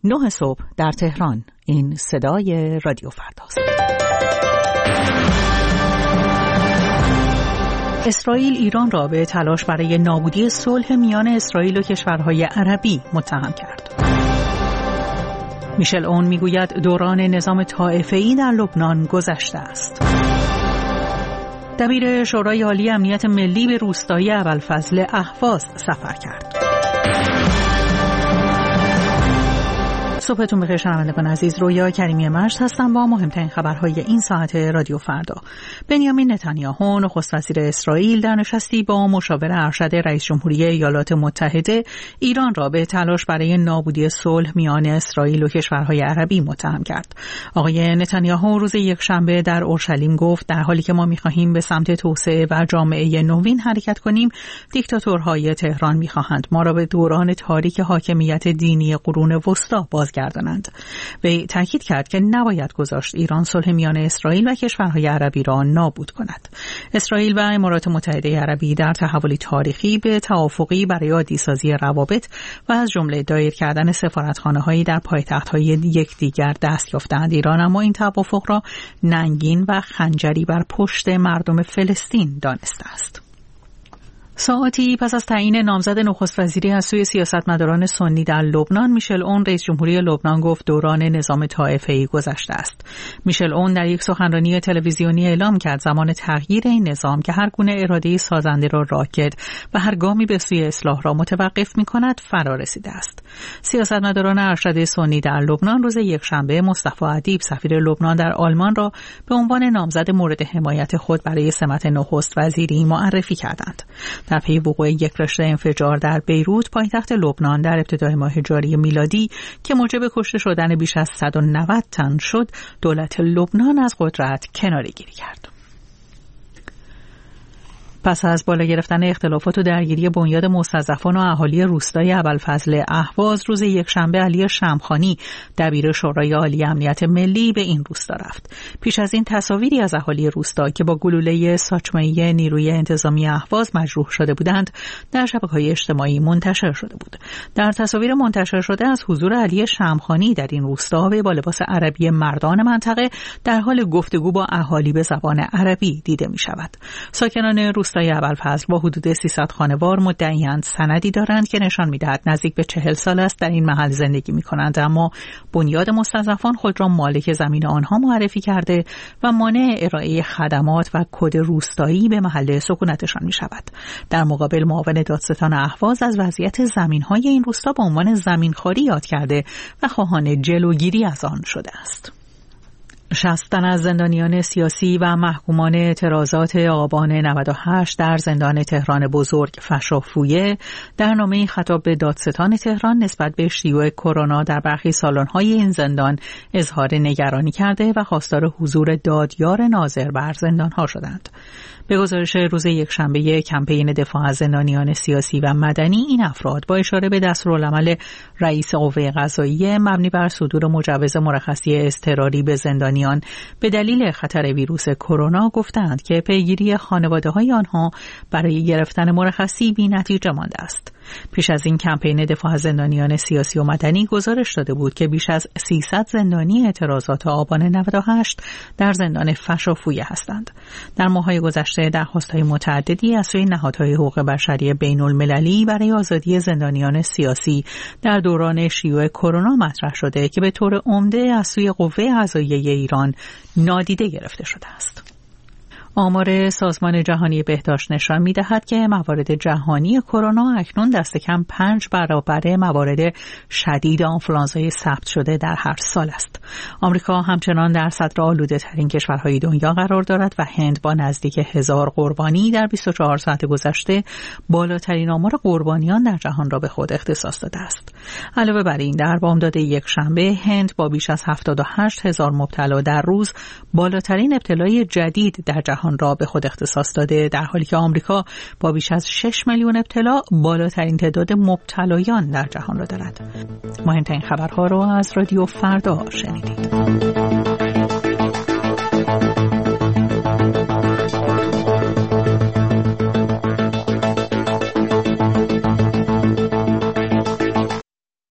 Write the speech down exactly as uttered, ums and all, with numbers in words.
نه صبح در تهران. این صدای رادیو فرداست. اسرائیل ایران را به تلاش برای نابودی صلح میان اسرائیل و کشورهای عربی متهم کرد. میشل اون میگوید دوران نظام طائفه‌ای در لبنان گذشته است. دبیر شورای عالی امنیت ملی به روستای ابوالفضل اهواز سفر کرد. صبحتون بخیر شنوندگان عزیز، رویا کریمی مشت هستم با مهمترین خبرهای این ساعت رادیو فردا. بنیامین نتانیاهو نخست وزیر اسرائیل در نشستی با مشاور ارشد رئیس جمهوری ایالات متحده ایران را به تلاش برای نابودی صلح میان اسرائیل و کشورهای عربی متهم کرد. آقای نتانیاهو روز یکشنبه در اورشلیم گفت در حالی که ما می‌خواهیم به سمت توسعه و جامعه نوین حرکت کنیم، دیکتاتورهای تهران می‌خواهند ما را به دوران تاریک حاکمیت دینی قرون وسطی باز گردانند. وی تاکید کرد که نباید گذاشت ایران صلح میان اسرائیل و کشورهای عربی را نابود کند. اسرائیل و امارات متحده عربی در تحولی تاریخی به توافقی برای عادی‌سازی روابط و از جمله دایر کردن سفارتخانه‌هایی در پایتخت‌های یکدیگر دست یافتند. ایران اما این توافق را ننگین و خنجری بر پشت مردم فلسطین دانسته است. ساعتی پس از تعیین نامزد نخست وزیری از سوی سیاستمداران سنی در لبنان، میشل اون رئیس جمهوری لبنان گفت دوران نظام طائفه‌ای گذشته است. میشل اون در یک سخنرانی تلویزیونی اعلام کرد زمان تغییر این نظام که هر گونه اراده سازنده را راکد و هر گامی به سوی اصلاح را متوقف می‌کند فرا رسیده است. سیاستمداران ارشد سنی در لبنان روز یکشنبه مصطفی ادیب سفیر لبنان در آلمان را به عنوان نامزد مورد حمایت خود برای سمت نخست وزیری معرفی کردند. در پی وقوع یک رشته انفجار در بیروت پایتخت لبنان در ابتدای ماه جاری میلادی که موجب کشته شدن بیش از صد و نود تن شد، دولت لبنان از قدرت کناره‌گیری کرد. پس از بالا گرفتن اختلافات و درگیری بنیاد مستضعفان و اهالی روستای ابوالفضل اهواز، روز یکشنبه علی شمخانی دبیر شورای عالی امنیت ملی به این روستا رفت. پیش از این تصاویری از اهالی روستا که با گلوله ساچمه‌ای نیروی انتظامی اهواز مجروح شده بودند در شبکه‌های اجتماعی منتشر شده بود. در تصاویر منتشر شده از حضور علی شمخانی در این روستا با لباس عربی مردان منطقه در حال گفتگو با اهالی به زبان عربی دیده می‌شود. ساکنان روستا ابوالفضل با حدود سیصد خانوار مدعی‌اند سندی دارند که نشان می‌دهد نزدیک به چهل سال است در این محل زندگی می‌کنند، اما بنیاد مستضعفان خود را مالک زمین آنها معرفی کرده و مانع ارائه خدمات و کد روستایی به محل سکونتشان می‌شود. در مقابل معاون دادستان اهواز از وضعیت زمین‌های این روستا به عنوان زمینخواری یاد کرده و خواهان جلوگیری از آن شده است. شصت تن از زندانیان سیاسی و محکومان اعتراضات آبان نود و هشت در زندان تهران بزرگ فشافویه در نامه‌ای خطاب به دادستان تهران نسبت به شیوع کرونا در برخی سالن‌های این زندان اظهار نگرانی کرده و خواستار حضور دادیار ناظر بر زندان‌ها شدند. به گزارش روز یکشنبه کمپین دفاع از زندانیان سیاسی و مدنی، این افراد با اشاره به دستورالعمل رئیس قوه قضاییه مبنی بر صدور مجوز مرخصی اضطراری به زندانیان به دلیل خطر ویروس کرونا گفتند که پیگیری خانواده‌های آنها برای گرفتن مرخصی بی‌نتیجه مانده است. پیش از این کمپین دفاع از زندانیان سیاسی و مدنی گزارش داده بود که بیش از سیصد زندانی اعتراضات آبان نود و هشت در زندان فشافویه هستند. در ماه‌های گذشته درخواست‌های متعددی از سوی نهادهای حقوق بشری بین‌المللی برای آزادی زندانیان سیاسی در دوران شیوع کرونا مطرح شده که به طور عمده از سوی قوه قضاییه ایران نادیده گرفته شده است. آمار سازمان جهانی بهداشت نشان می‌دهد که موارد جهانی کرونا اکنون دست کم پنج برابر موارد شدید آنفولانزای ثبت شده در هر سال است. آمریکا همچنان در صدر آلوده‌ترین کشورهای دنیا قرار دارد و هند با نزدیک هزار قربانی در بیست و چهار ساعت گذشته بالاترین آمار قربانیان در جهان را به خود اختصاص داده است. علاوه بر این، در بامداد یکشنبه هند با بیش از هفتاد و هشت هزار مبتلا در روز بالاترین ابتلای جدید در جهان را به خود اختصاص داده، در حالی که آمریکا با بیش از شش میلیون ابتلا بالاترین تعداد مبتلایان در جهان را دارد. مهمترین خبرها را از رادیو فردا شنیدید.